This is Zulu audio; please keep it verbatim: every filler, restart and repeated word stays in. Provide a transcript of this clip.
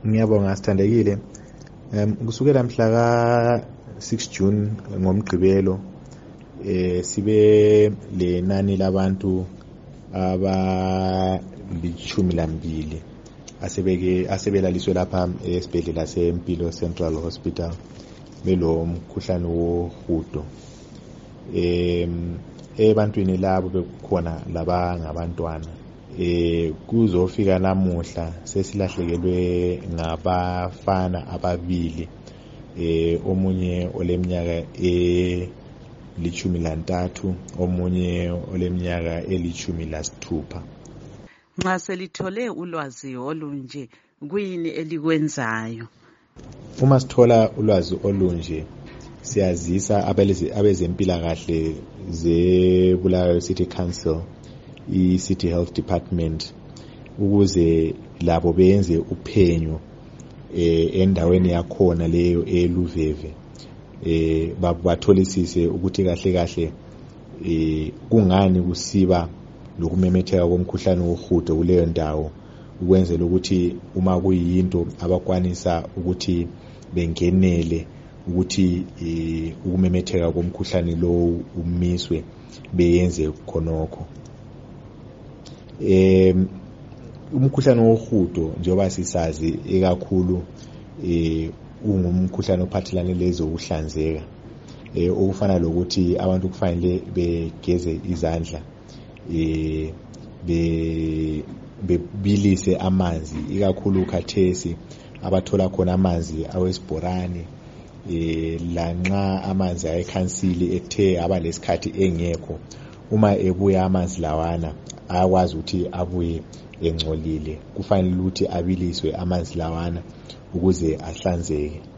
Ngiyabonga sithandekile. Um kusukela mhla ka six June ngomgqibelo eh sibe lenani labantu abalichumi lambili asebeke asebelaliswe lapha esibhedlela seMpilo Central Hospital belo mkhuhlane wohudo. Em ebantwini labo bekukhona laba ngabantwana. Eh kuzofika namuhla sesilahlekelwe ngabafana ababili, eh omunye oleminyaka e lichumi lantathu, omunye oleminyaka elichumi lasithupha. Nxa selithole ulwazi olunje kuyini elikwenzayo? Uma sithola ulwazi olunje siyazisa abezempilakahle ze Bulawayo City Council, i City Health Department, ukuze labo benze uphenyo eh endaweni yakhona leyo eLuveve, eh batholisise ukuthi kahle kahle eh kungani kusiba lokumemetheka komkhuhlane wohudo kuleyo ndawo, ukwenzela ukuthi uma kuyinto abakwanisa ukuthi bengenele ukuthi ukumemetheka komkhuhlane lo umiswe beyenze khonokho. Eh umkhuhlane wohudo njengoba sisazi ekakhulu eh ungumkhuhlane ophathelane lezo ukuhlanzeka, eh okufana lokuthi abantu kufanele begeze izandla, eh be bebilise amanzi, ikakhulu khathesi abathola khona amanzi awesibhorane, eh lanxa amanzi ayekhansili ethe abalesikhathi engekho, uma ebuya amanzi lawana ayakwazi ukuthi abuye engcolile, kufanele ukuthi abiliswe amanzi lawana ukuze ahlanzeke.